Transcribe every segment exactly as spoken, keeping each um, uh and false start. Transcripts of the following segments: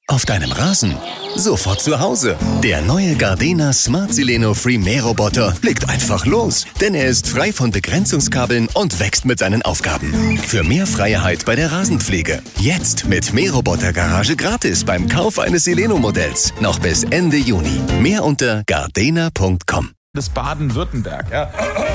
Auf deinem Rasen? Sofort zu Hause. Der neue Gardena Smart Sileno Free Mähroboter blickt einfach los, denn er ist frei von Begrenzungskabeln und wächst mit seinen Aufgaben. Für mehr Freiheit bei der Rasenpflege. Jetzt mit Mähroboter-Garage gratis beim Kauf eines Sileno-Modells. Noch bis Ende Juni. Mehr unter gardena punkt com. Das Baden-Württemberg, ja.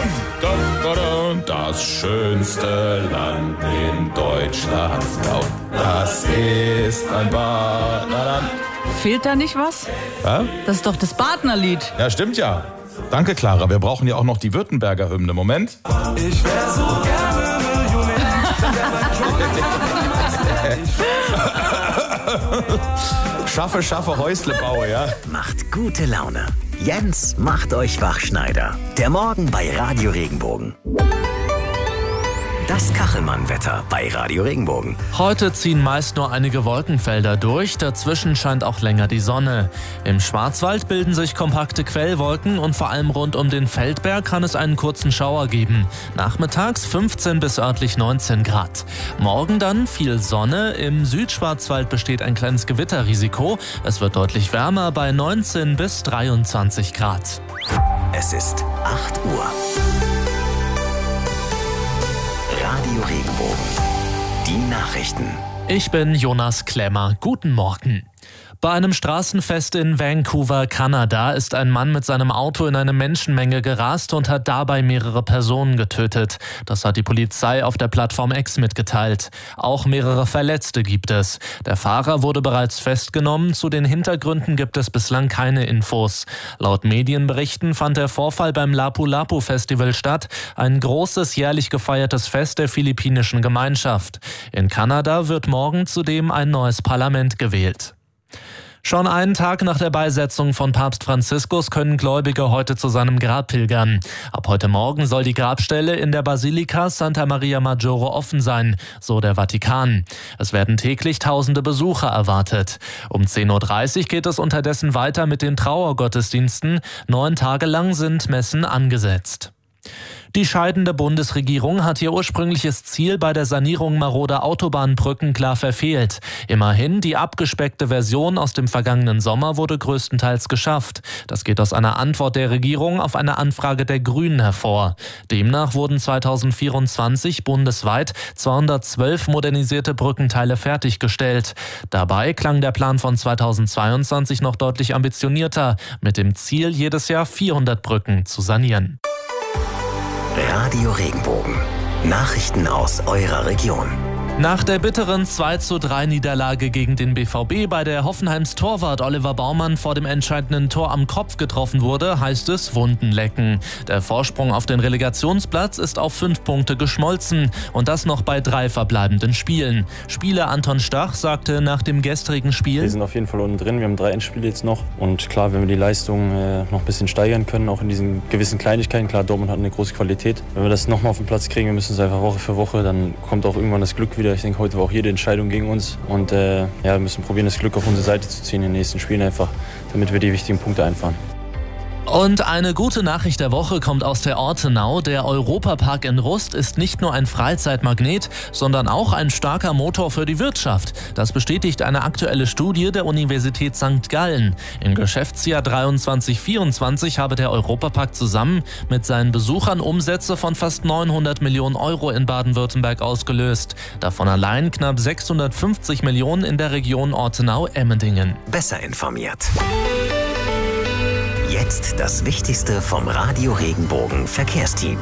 Das schönste Land in Deutschland, das ist ein Badenerland. Fehlt da nicht was? Ja? Das ist doch das Badnerlied. Ja, stimmt ja. Danke, Clara. Wir brauchen ja auch noch die Württemberger Hymne. Moment. Ich wär so gerne Millionär. Schaffe, schaffe, Häusle baue, ja. Macht gute Laune. Jens macht euch Wachschneider. Der Morgen bei Radio Regenbogen. Das Kachelmann-Wetter bei Radio Regenbogen. Heute ziehen meist nur einige Wolkenfelder durch, dazwischen scheint auch länger die Sonne. Im Schwarzwald bilden sich kompakte Quellwolken und vor allem rund um den Feldberg kann es einen kurzen Schauer geben. Nachmittags fünfzehn bis örtlich neunzehn Grad. Morgen dann viel Sonne, im Südschwarzwald besteht ein kleines Gewitterrisiko. Es wird deutlich wärmer bei neunzehn bis dreiundzwanzig Grad. Es ist acht Uhr. Radio Regenbogen. Die Nachrichten. Ich bin Jonas Klemmer. Guten Morgen. Bei einem Straßenfest in Vancouver, Kanada, ist ein Mann mit seinem Auto in eine Menschenmenge gerast und hat dabei mehrere Personen getötet. Das hat die Polizei auf der Plattform X mitgeteilt. Auch mehrere Verletzte gibt es. Der Fahrer wurde bereits festgenommen. Zu den Hintergründen gibt es bislang keine Infos. Laut Medienberichten fand der Vorfall beim Lapu-Lapu-Festival statt, ein großes jährlich gefeiertes Fest der philippinischen Gemeinschaft. In Kanada wird morgen zudem ein neues Parlament gewählt. Schon einen Tag nach der Beisetzung von Papst Franziskus können Gläubige heute zu seinem Grab pilgern. Ab heute Morgen soll die Grabstelle in der Basilika Santa Maria Maggiore offen sein, so der Vatikan. Es werden täglich tausende Besucher erwartet. Um zehn Uhr dreißig geht es unterdessen weiter mit den Trauergottesdiensten. Neun Tage lang sind Messen angesetzt. Die scheidende Bundesregierung hat ihr ursprüngliches Ziel bei der Sanierung maroder Autobahnbrücken klar verfehlt. Immerhin, die abgespeckte Version aus dem vergangenen Sommer wurde größtenteils geschafft. Das geht aus einer Antwort der Regierung auf eine Anfrage der Grünen hervor. Demnach wurden zweitausendvierundzwanzig bundesweit zweihundertzwölf modernisierte Brückenteile fertiggestellt. Dabei klang der Plan von zweitausendzweiundzwanzig noch deutlich ambitionierter, mit dem Ziel, jedes Jahr vierhundert Brücken zu sanieren. Radio Regenbogen. Nachrichten aus eurer Region. Nach der bitteren zwei zu drei Niederlage gegen den B V B, bei der Hoffenheims Torwart Oliver Baumann vor dem entscheidenden Tor am Kopf getroffen wurde, heißt es Wunden lecken. Der Vorsprung auf den Relegationsplatz ist auf fünf Punkte geschmolzen und das noch bei drei verbleibenden Spielen. Spieler Anton Stach sagte nach dem gestrigen Spiel: Wir sind auf jeden Fall unten drin, wir haben drei Endspiele jetzt noch und klar, wenn wir die Leistung äh, noch ein bisschen steigern können, auch in diesen gewissen Kleinigkeiten, klar, Dortmund hat eine große Qualität. Wenn wir das nochmal auf den Platz kriegen, wir müssen es einfach Woche für Woche, dann kommt auch irgendwann das Glück wieder. Ich denke, heute war auch jede Entscheidung gegen uns und äh, ja, wir müssen probieren, das Glück auf unsere Seite zu ziehen in den nächsten Spielen einfach, damit wir die wichtigen Punkte einfahren. Und eine gute Nachricht der Woche kommt aus der Ortenau. Der Europapark in Rust ist nicht nur ein Freizeitmagnet, sondern auch ein starker Motor für die Wirtschaft. Das bestätigt eine aktuelle Studie der Universität Sankt Gallen. Im Geschäftsjahr dreiundzwanzig vierundzwanzig habe der Europapark zusammen mit seinen Besuchern Umsätze von fast neunhundert Millionen Euro in Baden-Württemberg ausgelöst. Davon allein knapp sechshundertfünfzig Millionen in der Region Ortenau-Emmendingen. Besser informiert. Jetzt das Wichtigste vom Radio Regenbogen Verkehrsteam.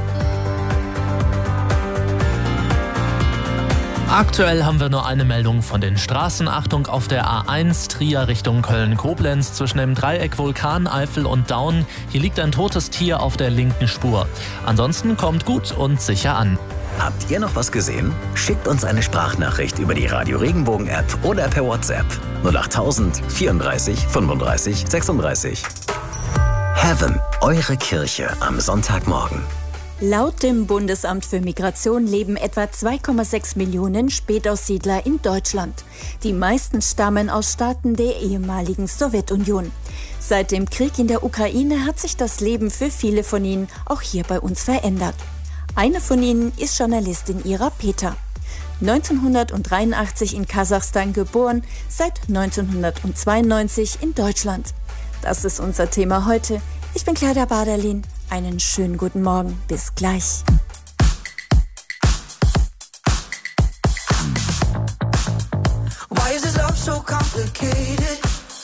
Aktuell haben wir nur eine Meldung von den Straßen. Achtung auf der A eins Trier Richtung Köln-Koblenz zwischen dem Dreieck Vulkan, Eifel und Daun. Hier liegt ein totes Tier auf der linken Spur. Ansonsten kommt gut und sicher an. Habt ihr noch was gesehen? Schickt uns eine Sprachnachricht über die Radio Regenbogen App oder per WhatsApp null achttausend vierunddreißig fünfunddreißig sechsunddreißig. Heaven, eure Kirche am Sonntagmorgen. Laut dem Bundesamt für Migration leben etwa zwei Komma sechs Millionen Spätaussiedler in Deutschland. Die meisten stammen aus Staaten der ehemaligen Sowjetunion. Seit dem Krieg in der Ukraine hat sich das Leben für viele von ihnen auch hier bei uns verändert. Eine von ihnen ist Journalistin Ira Peter. neunzehnhundertdreiundachtzig in Kasachstan geboren, seit neunzehnhundertzweiundneunzig in Deutschland. Das ist unser Thema heute. Ich bin Clara Baderlin. Einen schönen guten Morgen. Bis gleich. Why is this love so complicated?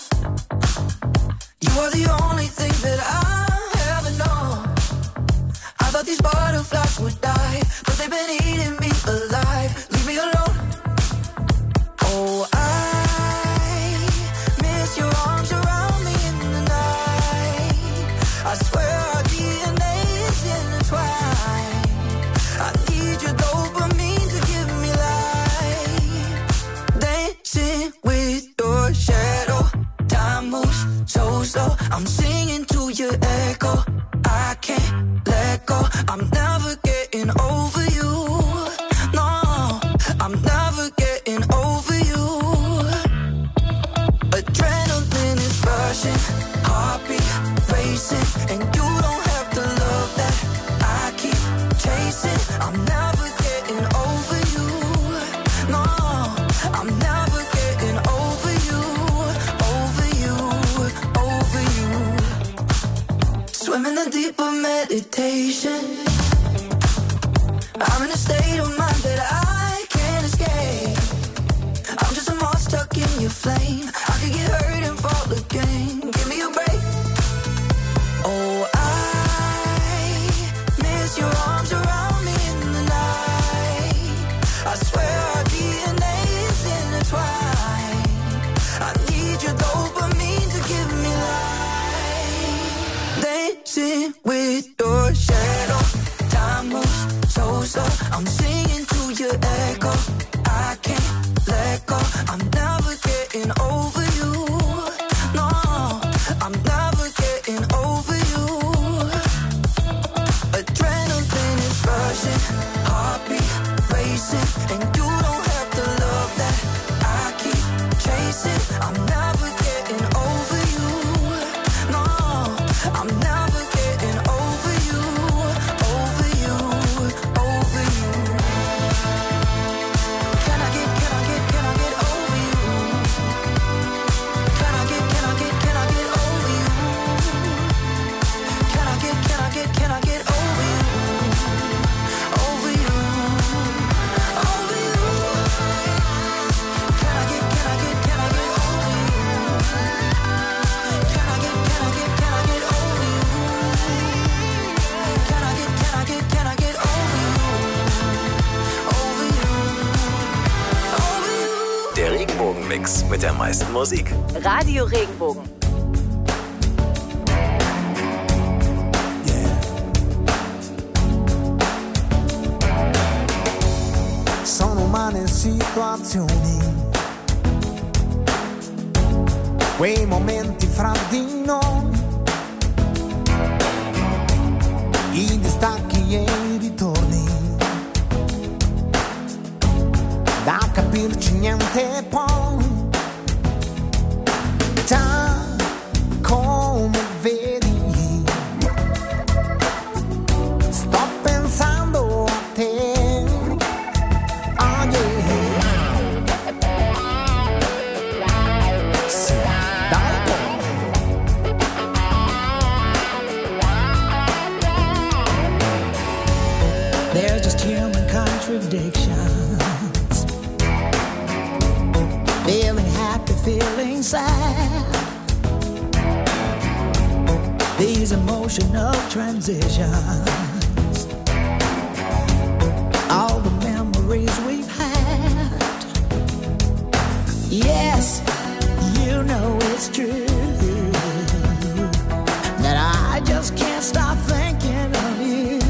You are the only thing that I ever know. I thought these butterflies would die, but they've been eating me alive. Leave me alone. Oh, I miss your arms around me in the night. I swear our D N A is intertwined. I need your dopamine to give me life. Dancing with your shadow. Time moves so slow. I'm singing to your echo. I can't let go. I'm never getting over you. No, I'm never getting over you. Adrenaline is rushing, heartbeat racing, and you don't have to love that I keep chasing. I'm never getting over you. No, I'm never getting over you, over you, over you. Swim in the deep of meditation. I'm in a state of mind that I can't escape. I'm just a moth stuck in your flame. I could get hurt and fall again. Give me a break. Oh, I miss your arms around me in the night. I swear our D N A is intertwined. I need your dopamine to give me life. Dancing with your shadow. Time moves so slow. I'm singing to your echo. I can't let go. I'm never getting over you. No, I'm never getting over you. Adrenaline is rushing, heartbeat racing, and you don't have to love that I keep chasing. I'm never getting over you. No, I'm never getting over you, over you, over you. Can I get, can I get, can I get over you? Can I get, can I get, can I get over you? Can I get, can I get, can I get over you? Over you, over you. Can I get, can I get, can I get over you? Can I get, can I get, can I get over you? Can I get, can I get, can I get over you? Over you, over you. Der Regenbogenmix mit der meisten Musik. Radio Regenbogen. Sono umane situazioni, quei momenti fra di noi, i distacchi e i ritorni, da capirci niente poi, già come vedi, sto pensando a te. Oh yeah. Sì, da un po'. They're just human contradictions. Feeling happy, feeling sad. These emotional transitions. All the memories we've had. Yes, you know it's true that I just can't stop thinking of you.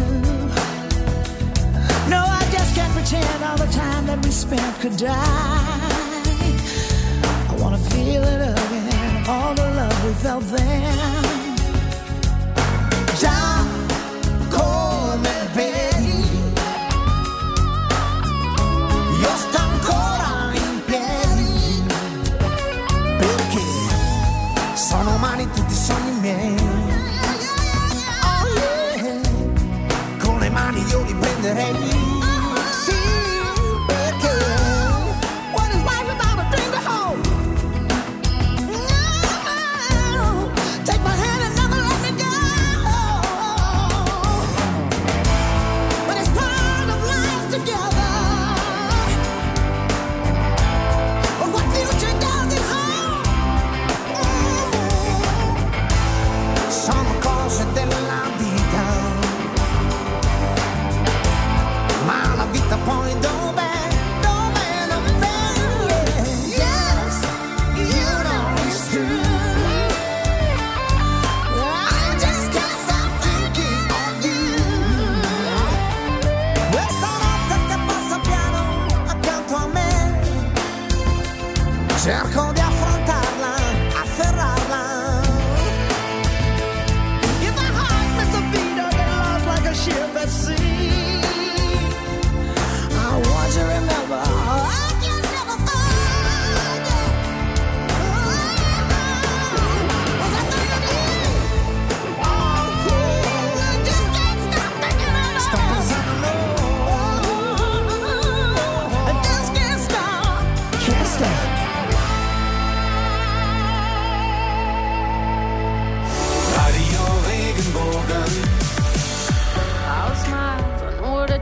No, I just can't pretend all the time that we spent could die. I wanna feel it again, all the love we felt then. Già come vedi, io sto ancora in piedi, perché sono umani tutti i sogni miei. Oh yeah, con le mani io li prenderei. Sì, perché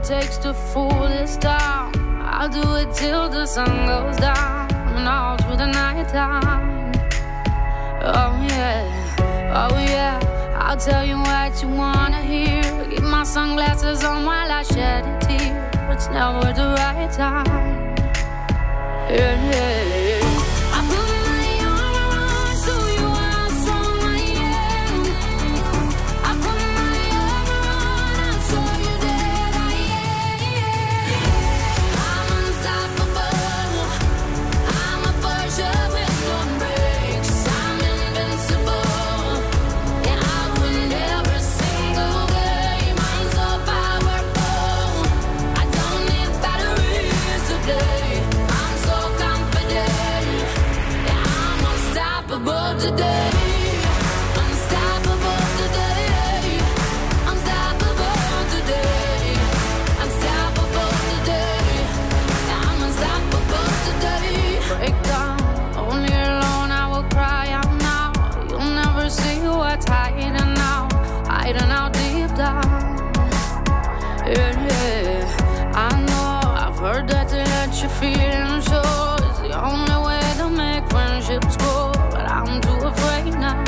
takes to fool this town. I'll do it till the sun goes down and all through the night time. Oh yeah, oh yeah, I'll tell you what you wanna hear. Keep my sunglasses on while I shed a tear. It's never the right time. Yeah, yeah, yeah. I put my arm around so you are strong I am. I put my arm around and show you that I am. I'm unstoppable. I'm a Porsche with no brakes. I'm invincible. Yeah, I win every single game. I'm so powerful. I don't need batteries to play. I'm so confident. Yeah, I'm unstoppable today. Unstoppable today. Unstoppable today. Unstoppable today. Yeah, I'm unstoppable today. Break down, only alone I will cry out now. You'll never see what's hiding out, hiding out deep down. Yeah, yeah. I know, I've heard that to let your feelings show is the only way to make friendships grow, but I'm too afraid now.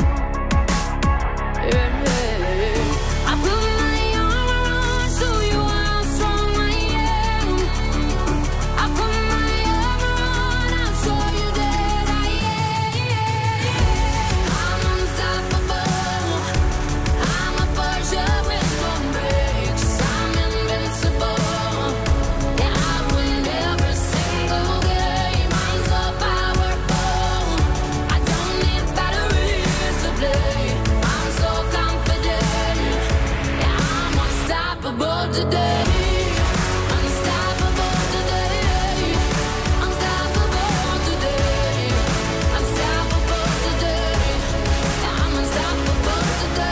Yeah, yeah. I put my arm around so you are strong I am. I put my arm around, I'll show you that I am. I'm unstoppable. I'm a Porsche with no brakes. I'm invincible. Yeah, I win every single game. I'm so powerful. I don't need batteries to play. I'm so confident. Yeah, I'm unstoppable today. Unstoppable today. Unstoppable today. Unstoppable today. Yeah, I'm unstoppable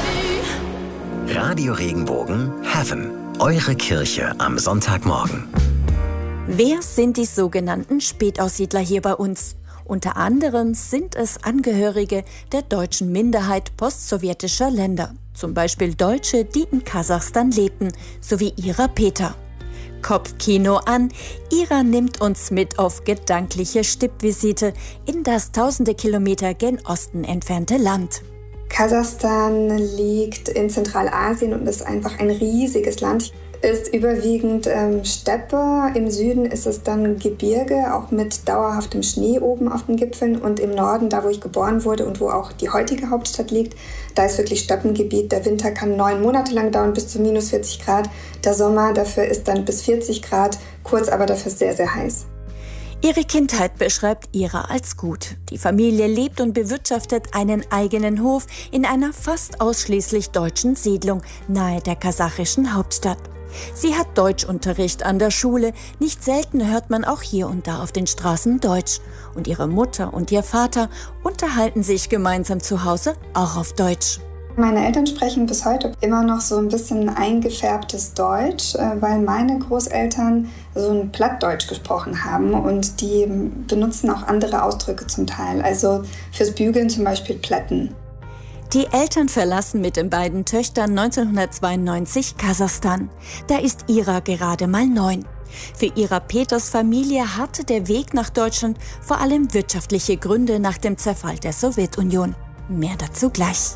today. Radio Regenbogen Heaven. Eure Kirche am Sonntagmorgen. Wer sind die sogenannten Spätaussiedler hier bei uns? Unter anderem sind es Angehörige der deutschen Minderheit postsowjetischer Länder. Zum Beispiel Deutsche, die in Kasachstan lebten, sowie Ira Peter. Kopfkino an, Ira nimmt uns mit auf gedankliche Stippvisite in das tausende Kilometer gen Osten entfernte Land. Kasachstan liegt in Zentralasien und ist einfach ein riesiges Land. Ist überwiegend ähm, Steppe, im Süden ist es dann Gebirge, auch mit dauerhaftem Schnee oben auf den Gipfeln, und im Norden, da wo ich geboren wurde und wo auch die heutige Hauptstadt liegt, da ist wirklich Steppengebiet. Der Winter kann neun Monate lang dauern, bis zu minus vierzig Grad. Der Sommer dafür ist dann bis vierzig Grad, kurz aber dafür sehr, sehr heiß. Ihre Kindheit beschreibt Ira als gut. Die Familie lebt und bewirtschaftet einen eigenen Hof in einer fast ausschließlich deutschen Siedlung nahe der kasachischen Hauptstadt. Sie hat Deutschunterricht an der Schule. Nicht selten hört man auch hier und da auf den Straßen Deutsch. Und ihre Mutter und ihr Vater unterhalten sich gemeinsam zu Hause auch auf Deutsch. Meine Eltern sprechen bis heute immer noch so ein bisschen eingefärbtes Deutsch, weil meine Großeltern so ein Plattdeutsch gesprochen haben und die benutzen auch andere Ausdrücke zum Teil. Also fürs Bügeln zum Beispiel Plätten. Die Eltern verlassen mit den beiden Töchtern neunzehnhundertzweiundneunzig Kasachstan. Da ist Ira gerade mal neun. Für Ira Peters Familie hatte der Weg nach Deutschland vor allem wirtschaftliche Gründe nach dem Zerfall der Sowjetunion. Mehr dazu gleich.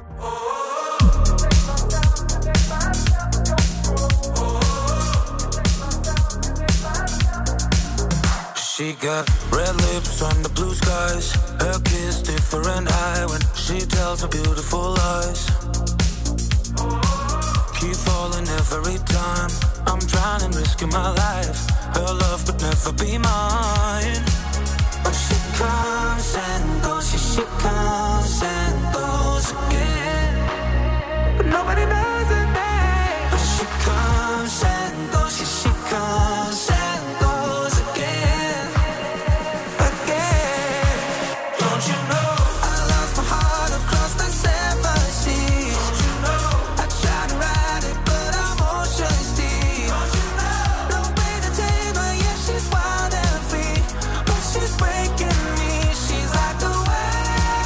She got red lips on the blue skies. Her kiss different eye when she tells her beautiful lies. Keep falling every time. I'm drowning, risking my life. Her love could never be mine. But she comes and goes, she, she comes and goes again. But nobody knows her name. But she comes and goes, she, she comes and goes again. Again. Don't you know I lost my heart across the seven seas? Don't you know I tried to ride it, but I'm ocean deep. Don't you know no way to tame her, yeah, she's wild and free. But she's breaking me, she's like the wind.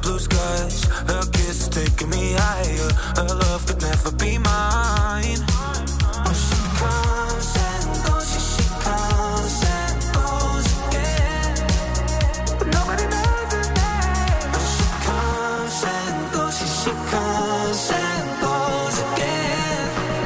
blue skies. Her kiss is taking me higher. Her love could never be mine. When she comes and goes, she, she comes and goes again. But nobody knows her name. When she comes and goes, she, she comes and goes again.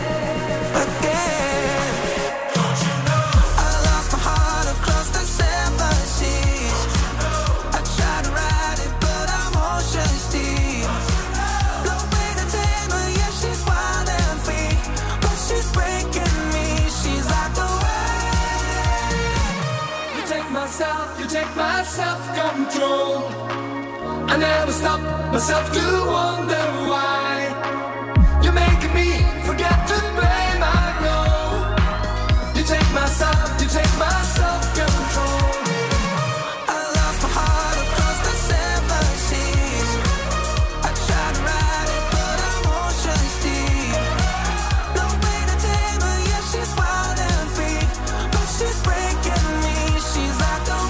Again. Don't you know? I lost my heart across the seven seas. I tried to ride it, but I'm ocean's deep. No way to tame her, yeah, she's wild and free. But she's breaking me, she's like the wind. You take my self, you take my self-control. I never stop myself to wonder why. You're making me forget to blame, I know. You take my self, you take my self-control. I lost my heart across the seven seas. I tried to ride it, but I'm ocean's deep. No way to tame her, yeah, she's wild and free. But she's breaking me, she's like the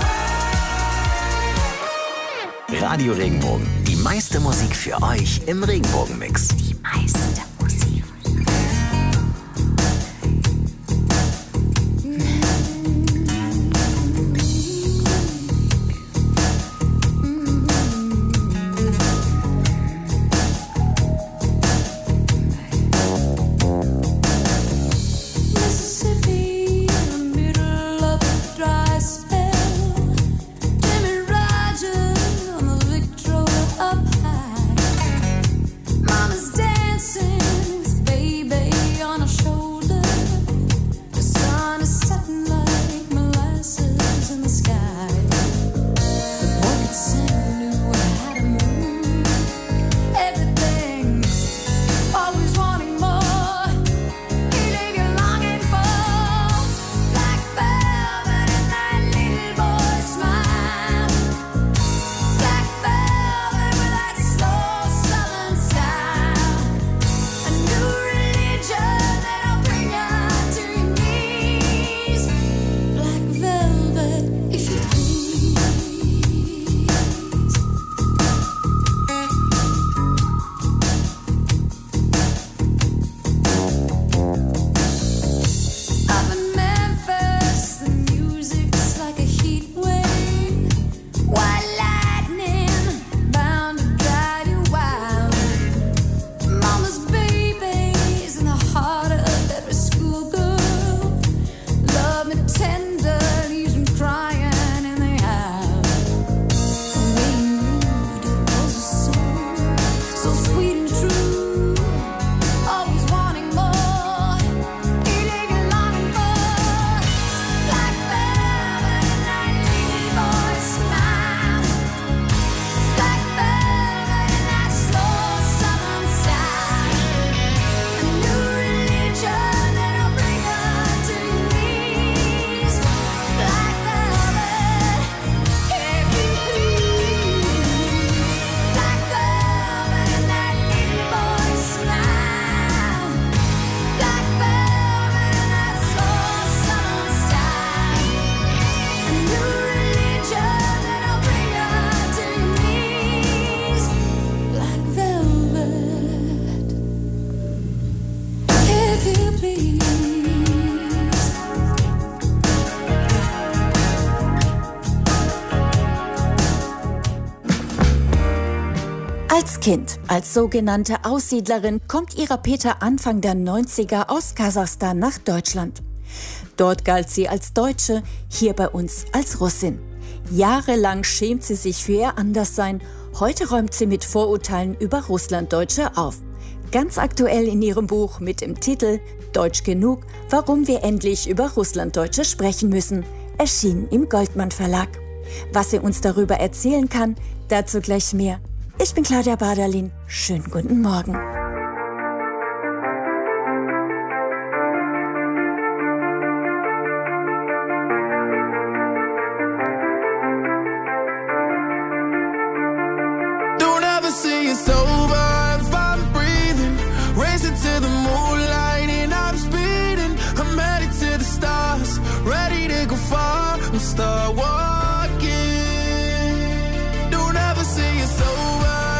wind. Radio Regenbogen. Die meiste Musik für euch im Regenbogenmix. Die meiste Musik. Mississippi, in the middle of a dry spell. Jimmy Rogers on the Victrola up high. Mama's dancing with baby on her shoulder. The sun is setting like molasses in the sky. The boy could sing, knew how to move. Everything, always wanting more. He leave you longing for black velvet and that little boy's smile. Black velvet with that slow southern style. A new religion that'll bring you to your knees. Black velvet, if you please. Up in Memphis, the music's like a heat wave. White lightning, bound to drive you wild. Mama's baby's in the heart of every schoolgirl. Love me tender, leaves me crying in the aisle. The way you moved, it was a song, so sweet and true. Always wanting more, he leave you longing for black velvet and that little boy's smile. Black velvet and that slow southern style. A new religion that'll bring you to your knees. Black velvet, if you please. Black velvet and that little boy's smile. Black velvet and that slow southern style. A new religion that'll bring you to your knees. Black velvet, if you please. Als Kind, als sogenannte Aussiedlerin, kommt Ira Peter Anfang der neunziger aus Kasachstan nach Deutschland. Dort galt sie als Deutsche, hier bei uns als Russin. Jahrelang schämt sie sich für ihr Anderssein. Heute räumt sie mit Vorurteilen über Russlanddeutsche auf. Ganz aktuell in ihrem Buch mit dem Titel Deutsch genug, warum wir endlich über Russlanddeutsche sprechen müssen, erschienen im Goldmann Verlag. Was sie uns darüber erzählen kann, dazu gleich mehr. Ich bin Claudia Baderlin. Schönen guten Morgen. Don't ever say it's over if I'm breathing. Racing to the moonlight and I'm speeding. I'm headed to the stars, ready to go far. I'm start walking. Don't ever say it's over.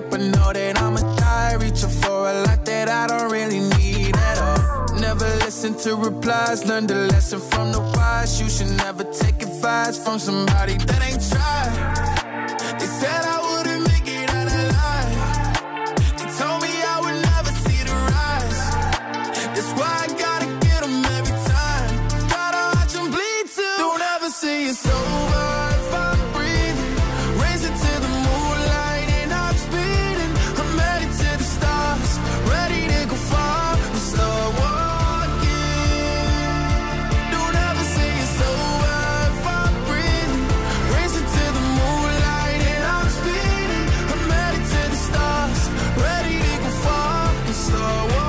up, I know that I'ma die. Reaching for a lot that I don't really need at all. Never listen to replies, learn the lesson from the wise. You should never take advice from somebody that ain't tried. They said I wouldn't make it out alive. They told me I would never see the rise. That's why I gotta get them every time. Gotta watch them bleed too. Don't ever say it's over if I'm breathing. Racing to the moonlight and I'm speeding. I'm headed to the stars, ready to go far and start walking. Don't ever say it's over if I'm breathing. Racing to the moonlight and I'm speeding. I'm headed to the stars, ready to go far and start walking.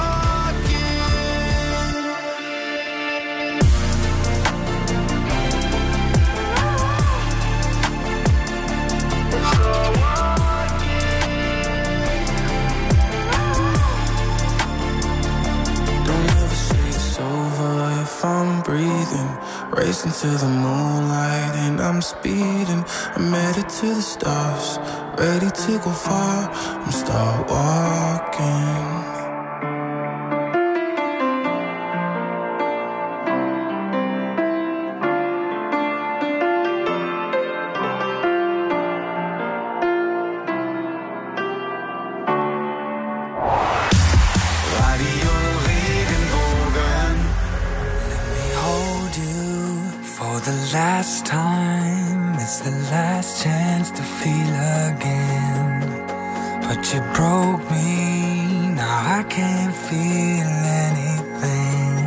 Don't ever say it's over if I'm breathing. Racing to the moonlight and I'm speeding. I'm headed to the stars, ready to go far and start walking. Radio Regenbogen. Let me hold you for the last time. It's the last chance to feel again. But you broke me, now I can't feel anything.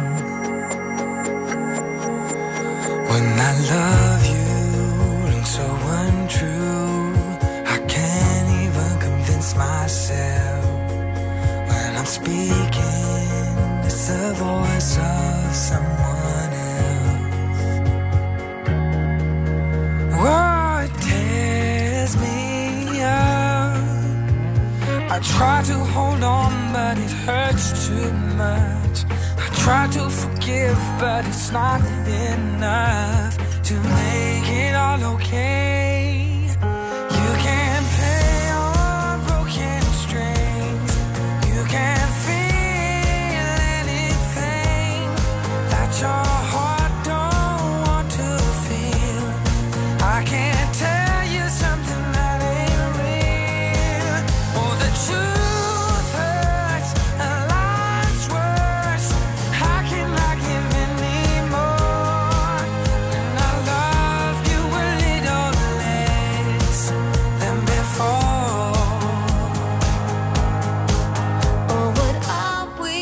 When I love you, rings so untrue. I can't even convince myself. When I'm speaking, it's the voice of someone else. Oh, it tears me up. I try to hold on, but it hurts too much. I try to forgive, but it's not enough to make it all okay. You can't play on broken strings. You can't feel anything that your heart don't want to feel. I can't tell you something that ain't real. Oh, the truth hurts and lies worse. How can I give any more when I love you a little less than before? Oh, what are we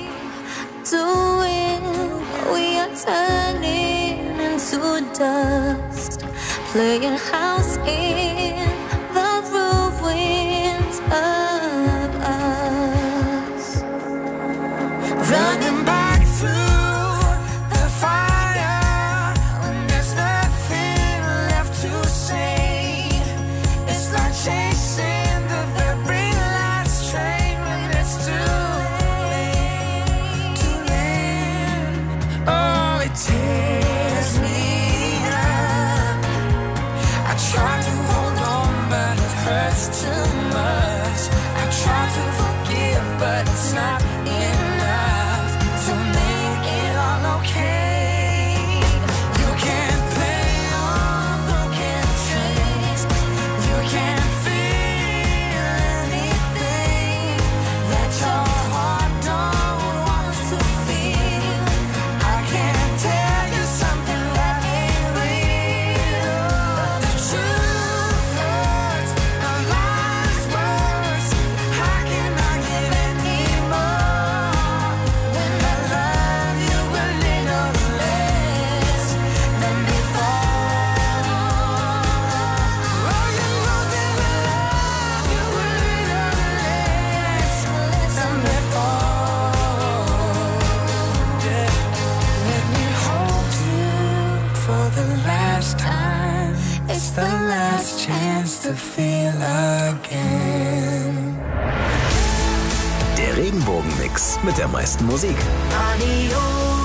doing? We are turning into dust, playing house in the ruins of us. Running back through the fire when there's nothing left to say. It's like chasing the very last train when it's too late, too late. Oh, it tears me up. I try to hold on, but it hurts too much. I try to forgive, but it's not enough to make it all okay. You can't play on broken strings. You can't feel anything that your heart don't want to feel. I can't tell you something that ain't real. The truth hurts and lies worse. How can I give any more when I love you a little less than before? Oh, you know that I love you a little less than before. Yeah. Let me hold you for the last time. It's the last chance to feel again. Der Regenbogen-Mix mit der meisten Musik. Radio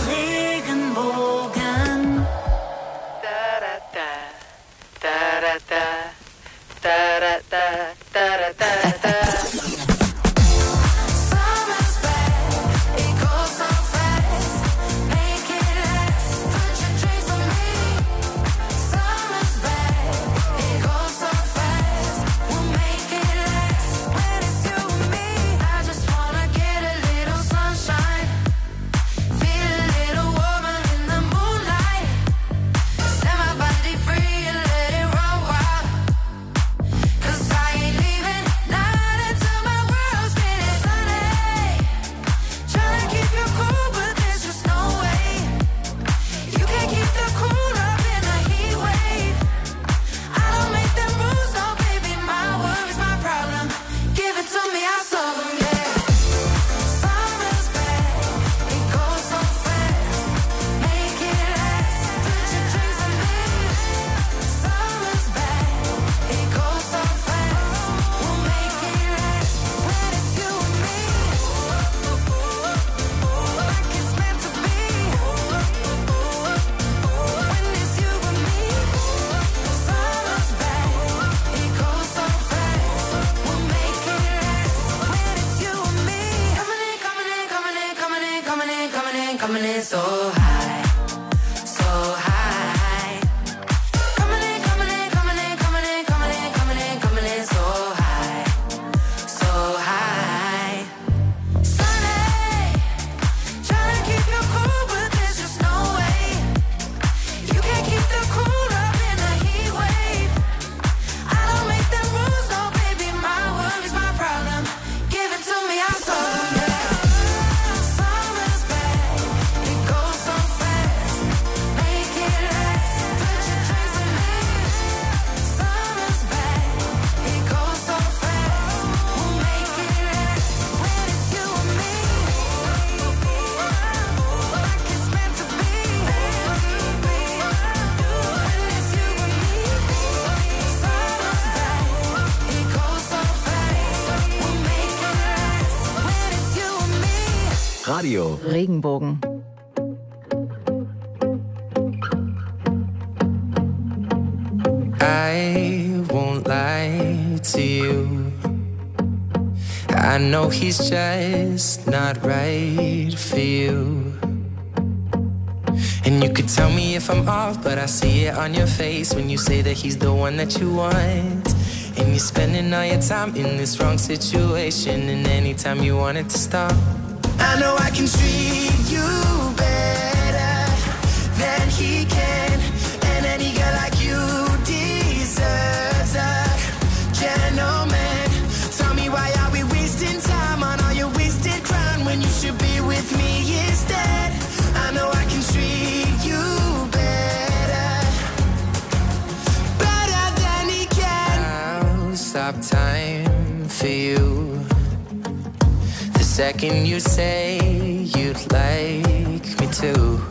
Regenbogen. Da da da da da da da da da da. coming in so high, so high. Coming in, coming in, coming in, coming in, coming in, coming in, coming in so high, so high. Sunny, trying to keep you cool, but there's just no way. You can't keep the cool up in the heat wave. I don't make the rules, no baby, my worries, my problem. Give it to me, I'll solve them. Radio Regenbogen. I won't lie to you. I know he's just not right for you. And you could tell me if I'm off, but I see it on your face when you say that he's the one that you want. And you're spending all your time in this wrong situation, and anytime you want it to stop, I know I can treat you better than he can. And any girl like you deserves a gentleman. Tell me, why are we wasting time on all your wasted crime when you should be with me instead? I know I can treat you better, better than he can. I'll stop time for you the second you say you'd like me to.